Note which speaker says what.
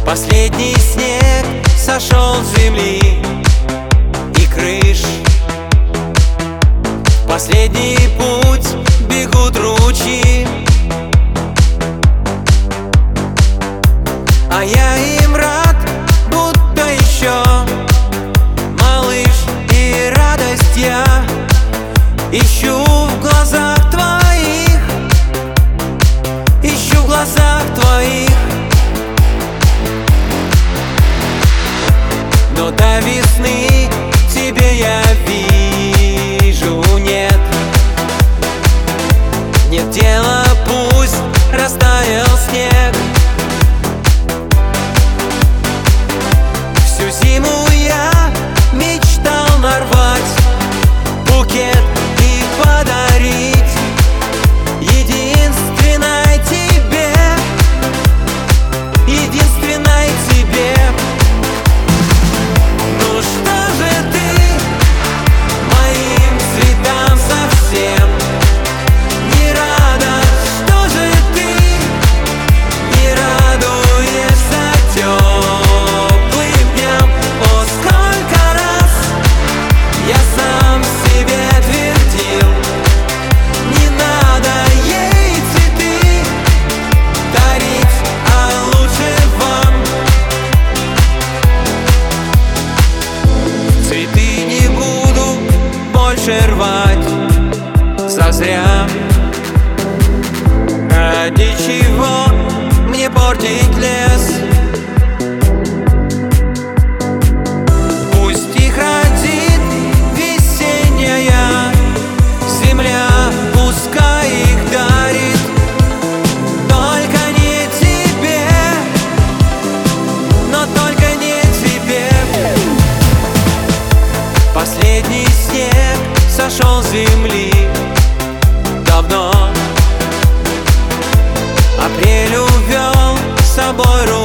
Speaker 1: Последний снег сошел с земли и крыш. В последний путь бегут ручьи, а я им рад, будто еще малыш, и радость я ищу в глазах твоих, ищу в глазах твоих. Но до весны тебе я вижу нет. Нет дела, пусть растаял снег. Всю зиму я мечтал нарвать букет и подарить единственной тебе, единственной тебе. Ну что же ты моим цветам совсем не рада? Что же ты не радуешься теплым дням? О, сколько раз я сам себе твердил: не надо ей цветы дарить, а лучше вам. Цветы не буду больше рвать зазря. Ради чего мне портить лес? Пусть их родит весенняя земля, пускай их дарит, только не тебе, но только не тебе. Последний снег сошел с земли давно. Апрель увел с собой